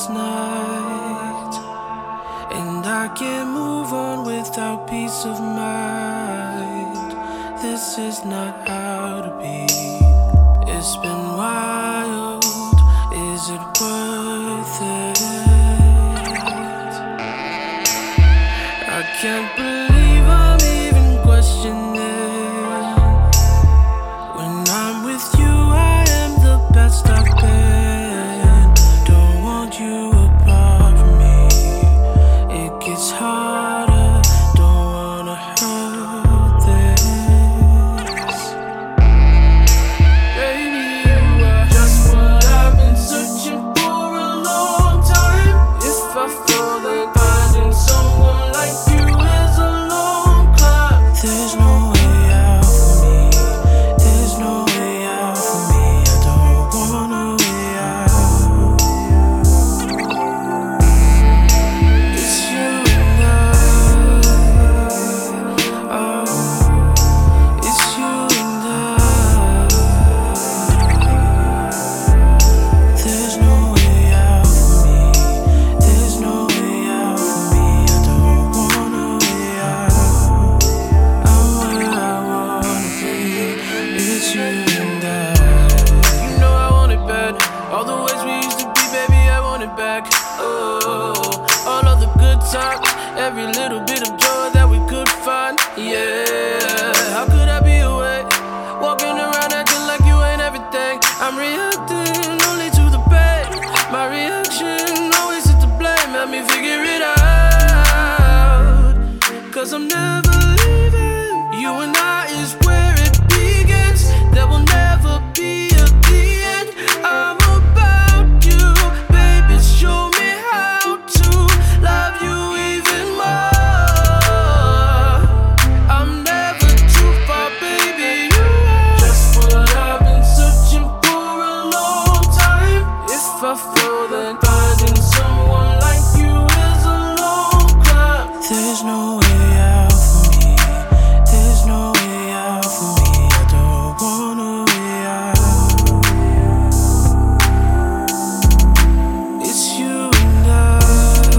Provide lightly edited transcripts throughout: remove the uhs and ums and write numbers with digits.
last night, and I can't move on without peace of mind. This is not how to be. It's been wild, is it worth it? I can't believe I'm even questioning. When I'm with you, I am the best I've been. Don't want you apart from me. It gets harder, don't wanna hurt this. Baby, you are just what I've been searching for a long time. If I fall, then finding someone like you is a long climb. There's no way out for me. There's no way out for me. I don't want a way out. It's you and I. Oh, it's you and I. There's no way out for me. There's no way out for me. I don't want a way out. I'm where I wanna be. It's you and I. You know I want it bad. All the ways we used to be, baby, I want it back. Oh, all of the good times, every little bit of joy that we could find. Yeah, how could I be away, walking around acting like you ain't everything? I'm reacting only to the pain. My reaction always is to blame. Let me figure it out, 'cause I'm never leaving. You and I is where it begins. There will never be a the end. I'm about you, baby. Show me how to love you even more. I'm never too far, baby. You are just what I've been searching for a long time. If I fall, then finding someone like you is a long climb. There's no way out for me. There's no way out for me. I don't want a way out. It's you and I.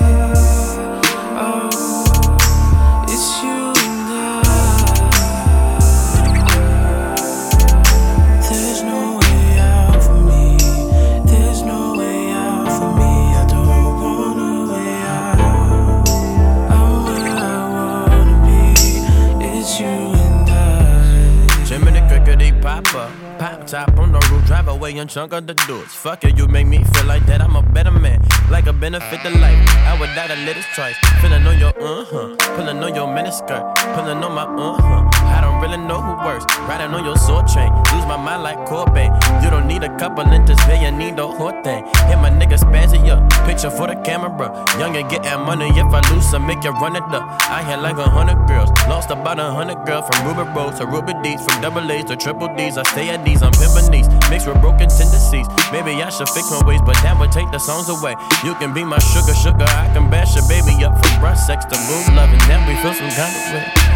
Oh, it's you and I. There's no way out for me. There's no way out for me. I don't want a way out. I'm where I wanna be. It's you and I. Jiminy Crickety Papa, pop top on the roof, drive away and chunk of the doors. Fuck it, you make me feel like that. I'm a better man, like a benefit to life. I would die to live this twice. Feeling on your pulling on your miniskirt, pulling on my I don't really know who works. Riding on your sword train, lose my mind like Corbin. You don't need a couple inches, man, you need the whole thing. Hit my nigga spazzy up, picture for the camera. Young and getting money, if I lose some, make you run it up. I had like 100 girls, lost about 100 girls from Ruby Rose to Ruby D's, from double A's to triple D's. I stay at these, I'm pimpin' these, mixed with broken tendencies. Maybe I should fix my ways, but that would take the songs away. You can be my sugar, I can bash your baby up from breast sex to boob loving. Then we feel some kind of way.